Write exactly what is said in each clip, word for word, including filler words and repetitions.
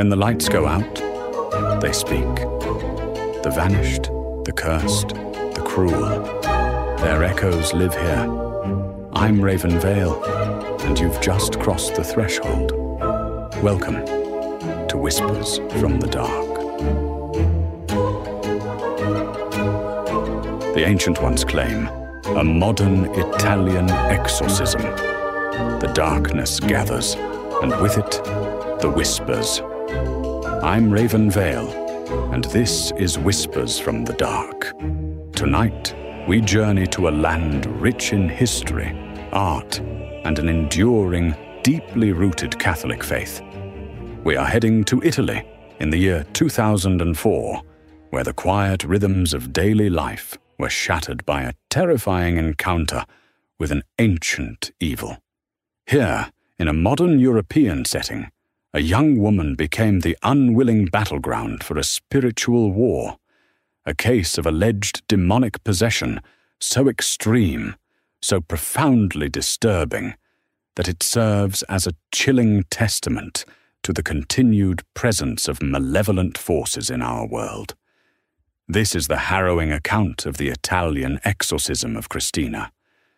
When the lights go out, they speak. The vanished, the cursed, the cruel, their echoes live here. I'm Raven Vale, and you've just crossed the threshold. Welcome to Whispers from the Dark. The ancient ones claim a modern Italian exorcism. The darkness gathers, and with it, the whispers. I'm Raven Vale, and this is Whispers from the Dark. Tonight, we journey to a land rich in history, art, and an enduring, deeply rooted Catholic faith. We are heading to Italy in the year two thousand four, where the quiet rhythms of daily life were shattered by a terrifying encounter with an ancient evil. Here, in a modern European setting, a young woman became the unwilling battleground for a spiritual war, a case of alleged demonic possession so extreme, so profoundly disturbing, that it serves as a chilling testament to the continued presence of malevolent forces in our world. This is the harrowing account of the Italian exorcism of Cristina.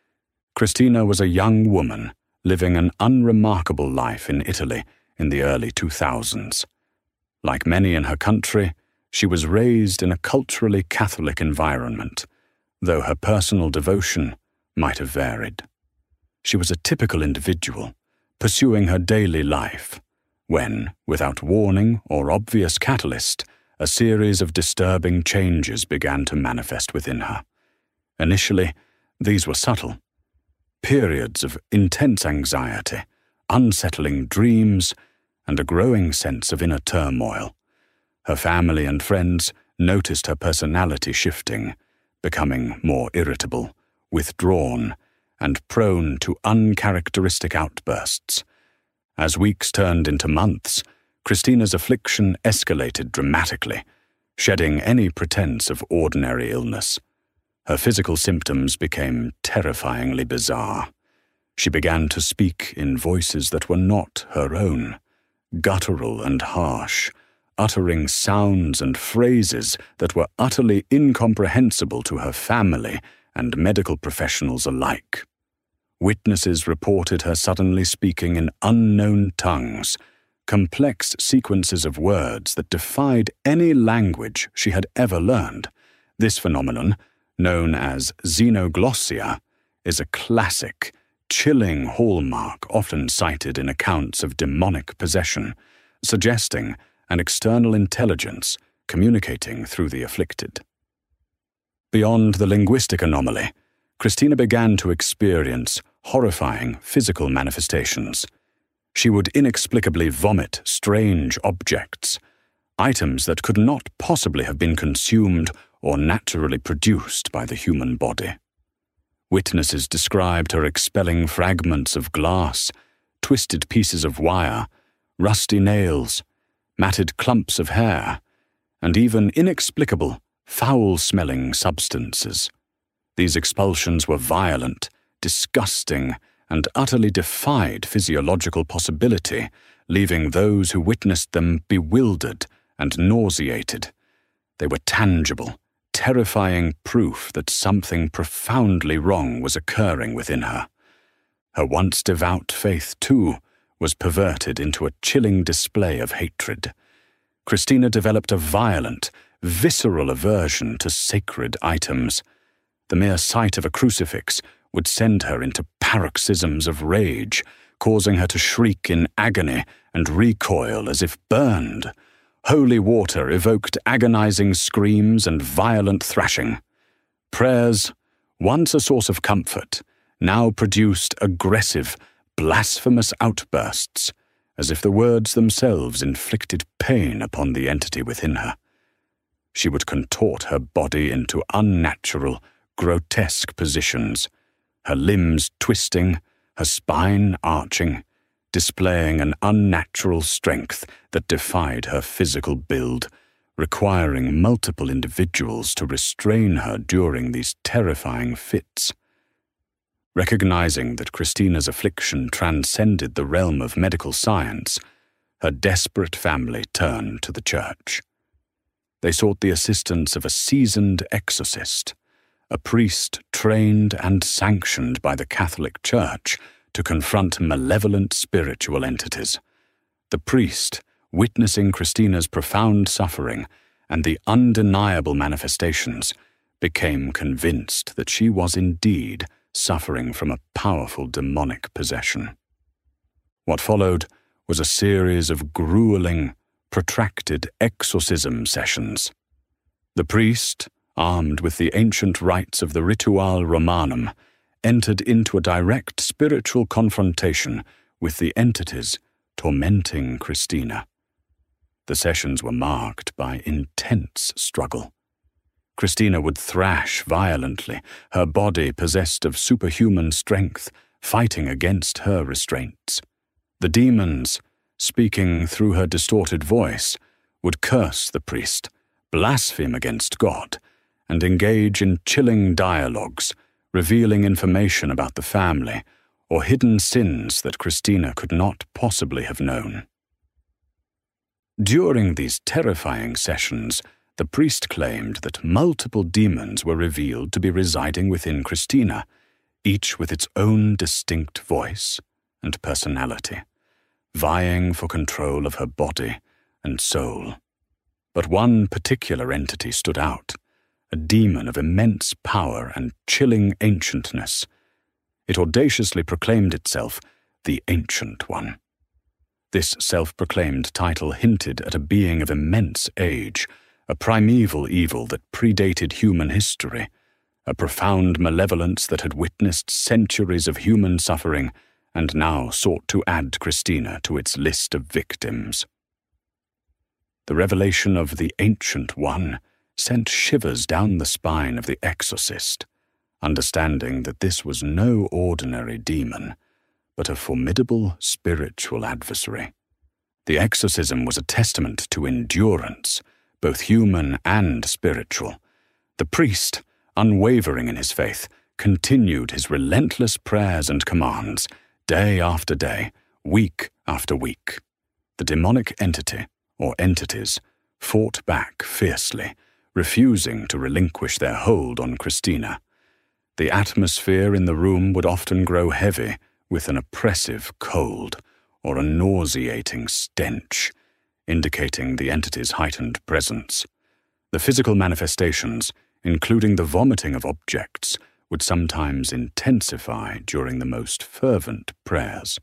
Cristina was a young woman living an unremarkable life in Italy in the early two thousands. Like many in her country, she was raised in a culturally Catholic environment, though her personal devotion might have varied. She was a typical individual, pursuing her daily life, when, without warning or obvious catalyst, a series of disturbing changes began to manifest within her. Initially, these were subtle. Periods of intense anxiety, unsettling dreams, and a growing sense of inner turmoil. Her family and friends noticed her personality shifting, becoming more irritable, withdrawn, and prone to uncharacteristic outbursts. As weeks turned into months, Cristina's affliction escalated dramatically, shedding any pretense of ordinary illness. Her physical symptoms became terrifyingly bizarre. She began to speak in voices that were not her own, guttural and harsh, uttering sounds and phrases that were utterly incomprehensible to her family and medical professionals alike. Witnesses reported her suddenly speaking in unknown tongues, complex sequences of words that defied any language she had ever learned. This phenomenon, known as xenoglossia, is a classic, chilling hallmark often cited in accounts of demonic possession, suggesting an external intelligence communicating through the afflicted. Beyond the linguistic anomaly, Cristina began to experience horrifying physical manifestations. She would inexplicably vomit strange objects, items that could not possibly have been consumed or naturally produced by the human body. Witnesses described her expelling fragments of glass, twisted pieces of wire, rusty nails, matted clumps of hair, and even inexplicable, foul-smelling substances. These expulsions were violent, disgusting, and utterly defied physiological possibility, leaving those who witnessed them bewildered and nauseated. They were tangible, terrifying proof that something profoundly wrong was occurring within her. Her once devout faith, too, was perverted into a chilling display of hatred. Cristina developed a violent, visceral aversion to sacred items. The mere sight of a crucifix would send her into paroxysms of rage, causing her to shriek in agony and recoil as if burned. Holy water evoked agonizing screams and violent thrashing. Prayers, once a source of comfort, now produced aggressive, blasphemous outbursts, as if the words themselves inflicted pain upon the entity within her. She would contort her body into unnatural, grotesque positions, her limbs twisting, her spine arching, displaying an unnatural strength that defied her physical build, requiring multiple individuals to restrain her during these terrifying fits. Recognizing that Cristina's affliction transcended the realm of medical science, her desperate family turned to the church. They sought the assistance of a seasoned exorcist, a priest trained and sanctioned by the Catholic Church to confront malevolent spiritual entities. The priest, witnessing Christina's profound suffering and the undeniable manifestations, became convinced that she was indeed suffering from a powerful demonic possession. What followed was a series of grueling, protracted exorcism sessions. The priest, armed with the ancient rites of the Ritual Romanum, entered into a direct spiritual confrontation with the entities tormenting Christina. The sessions were marked by intense struggle. Christina would thrash violently, her body possessed of superhuman strength, fighting against her restraints. The demons, speaking through her distorted voice, would curse the priest, blaspheme against God, and engage in chilling dialogues, revealing information about the family or hidden sins that Christina could not possibly have known. During these terrifying sessions, the priest claimed that multiple demons were revealed to be residing within Christina, each with its own distinct voice and personality, vying for control of her body and soul. But one particular entity stood out, a demon of immense power and chilling ancientness. It audaciously proclaimed itself the Ancient One. This self-proclaimed title hinted at a being of immense age, a primeval evil that predated human history, a profound malevolence that had witnessed centuries of human suffering and now sought to add Christina to its list of victims. The revelation of the Ancient One sent shivers down the spine of the exorcist, understanding that this was no ordinary demon, but a formidable spiritual adversary. The exorcism was a testament to endurance, both human and spiritual. The priest, unwavering in his faith, continued his relentless prayers and commands, day after day, week after week. The demonic entity, or entities, fought back fiercely, refusing to relinquish their hold on Christina. The atmosphere in the room would often grow heavy with an oppressive cold or a nauseating stench, indicating the entity's heightened presence. The physical manifestations, including the vomiting of objects, would sometimes intensify during the most fervent prayers.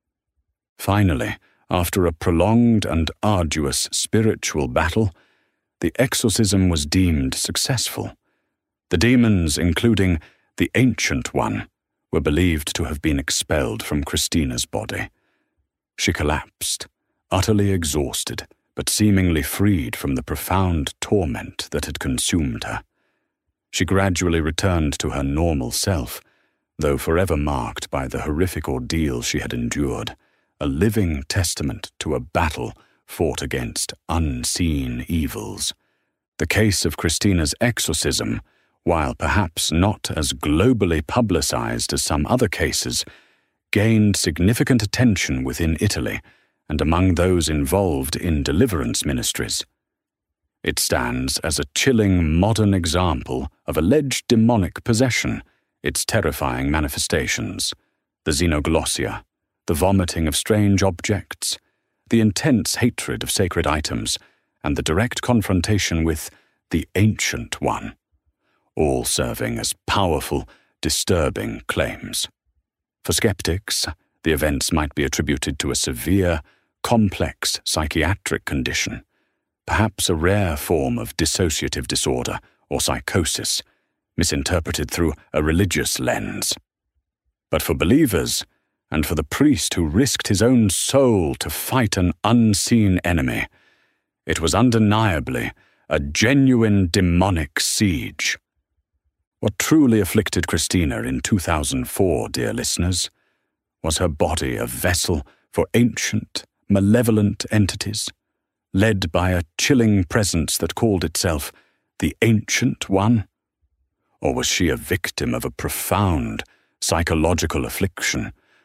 Finally, after a prolonged and arduous spiritual battle, the exorcism was deemed successful. The demons, including the Ancient One, were believed to have been expelled from Christina's body. She collapsed, utterly exhausted, but seemingly freed from the profound torment that had consumed her. She gradually returned to her normal self, though forever marked by the horrific ordeal she had endured, a living testament to a battle fought against unseen evils. The case of Christina's exorcism, while perhaps not as globally publicized as some other cases, gained significant attention within Italy and among those involved in deliverance ministries. It stands as a chilling modern example of alleged demonic possession, its terrifying manifestations, the xenoglossia, the vomiting of strange objects, the intense hatred of sacred items, and the direct confrontation with the Ancient One, all serving as powerful, disturbing claims. For skeptics, the events might be attributed to a severe, complex psychiatric condition, perhaps a rare form of dissociative disorder or psychosis, misinterpreted through a religious lens. But for believers, and for the priest who risked his own soul to fight an unseen enemy, it was undeniably a genuine demonic siege. What truly afflicted Christina in two thousand four, dear listeners, was her body a vessel for ancient, malevolent entities, led by a chilling presence that called itself the Ancient One? Or was she a victim of a profound psychological affliction,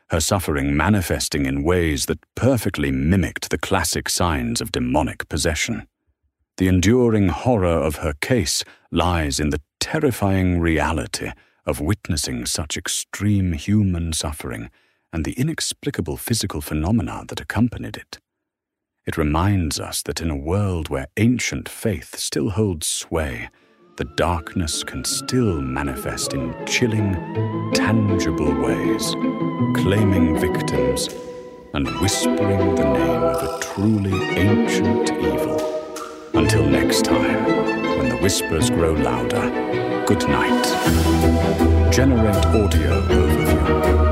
her suffering manifesting in ways that perfectly mimicked the classic signs of demonic possession. The enduring horror of her case lies in the terrifying reality of witnessing such extreme human suffering and the inexplicable physical phenomena that accompanied it. It reminds us that in a world where ancient faith still holds sway, the darkness can still manifest in chilling, tangible ways, claiming victims and whispering the name of a truly ancient evil. Until next time, when the whispers grow louder, good night. Generate audio overview.